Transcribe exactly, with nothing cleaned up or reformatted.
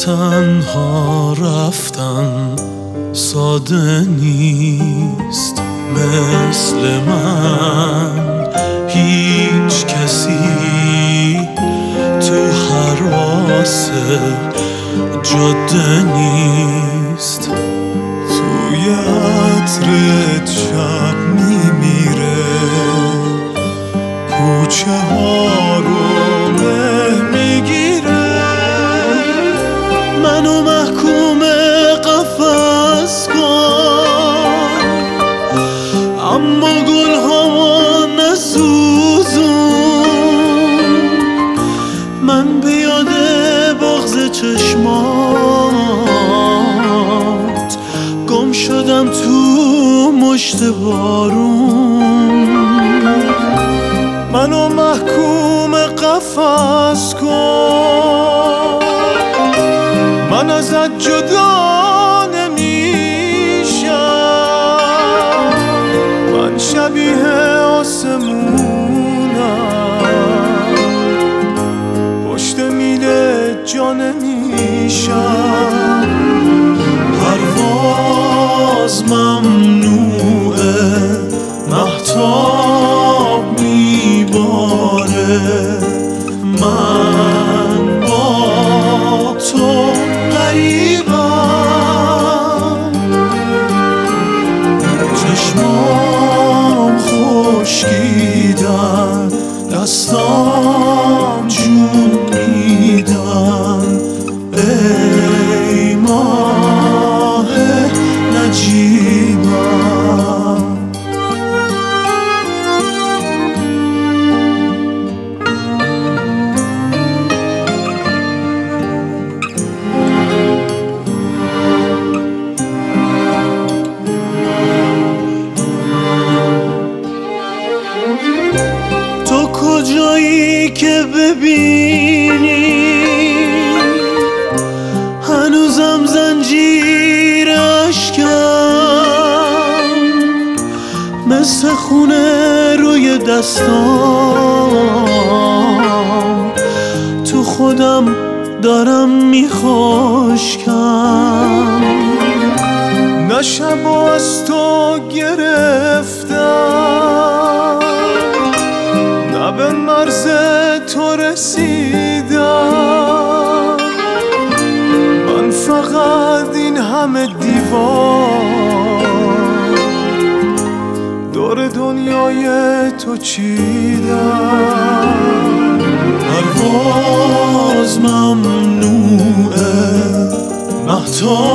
تنها رفتن ساده نیست، مثل من هیچ کسی تو حراس جاده نیست. توی عطرت شب میمیره، کوچه ها رو مه میگیره. منو محکوم قفس کن، اما گل ها نسوزون. من به یاد بغض چشمات گم شدم تو مشت بارون. منو محکوم قفس کن، من ازت جدا نمیشم. من شبیه آسمونم، پشت میله جا نمیشم. پرواز ممنوعه، مهتاب میباره. من با تو غریبم، چشمام خشکیدن، دستام جون میدن. ای ماه نجیبم، تو کجایی که ببینی هنوزم زنجیر عشقم، مثل خونه روی دستام. تو خودم دارم میخشکم. نه شب از تو گرفتم، نه به مرز تو رسیدم. من فقط این همه دیوار دور دنیای تو چیدم. پرواز ممنوعه، مهتاب